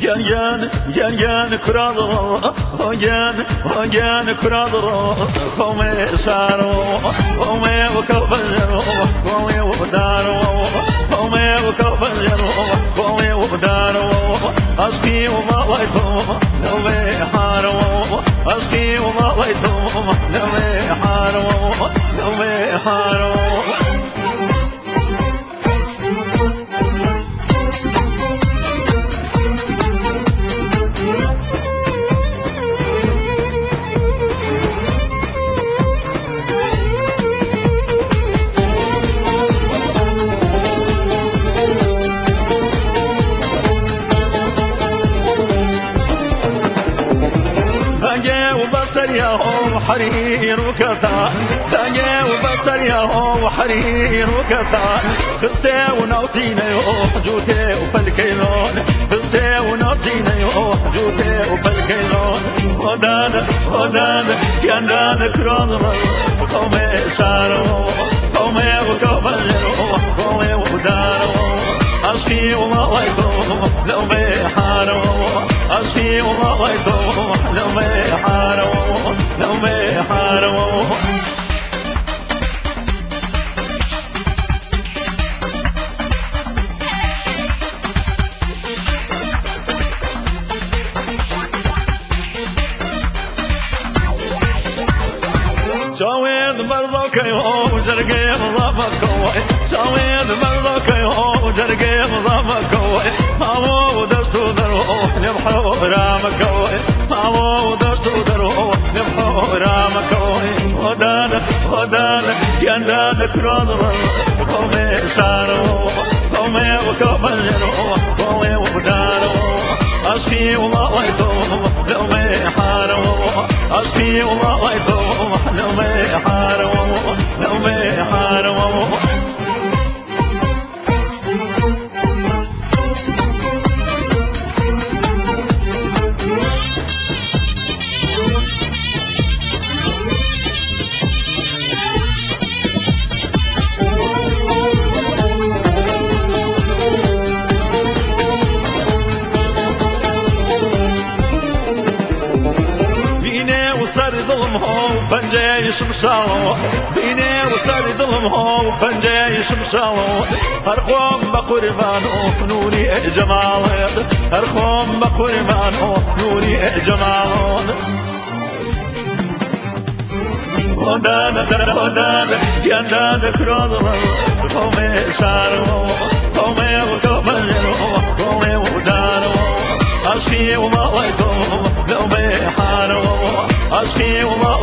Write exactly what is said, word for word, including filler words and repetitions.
Gel gel gel gel kralım, gel gel kralım, come saro, come ukabero, come udaro, come ukabero, come udaro, aski umalayto, nove haro, aski umalayto, nove haro, nove haro. وبصر يا هو حرير وكتان دنيا وبصر يا هو حرير وكتان قصة وناصينا يوح جوتي وبالكيلون قصة وناصينا يوح جوتي وبالكيلون ودان ودان يندان كرازم قومي شارو قومي وكبلو قومي ودارو أشكي وماليتو لو بحارو أشكي وماليتو لو بحارو لو بحارو شاويد مرضك يوم جرقي مضافك كوي شاويد مرضك يوم جرقي مضافك كوي مامو دستو دروح نبحو رامك كوي مامو دستو دروح نبحو رامك كوي ودان ودان يندان كرادر قومي سارو قومي وكبلرو قومي ودارو أشكي وماليتو لو بحارو أشكي وماليتو لو بحارو لو بحارو وصار ظلم هو بنجاي شمشاو بيني وصار ظلم هو بنجاي شمشاو أرخوم بقربانو نوري جمال أرخوم بقربانو نوري جمال ودان ودان يندان كرادر قومي سارو قومي وكبلرو قومي ودارو أشكي وماليتو لو بحارو أشكي وما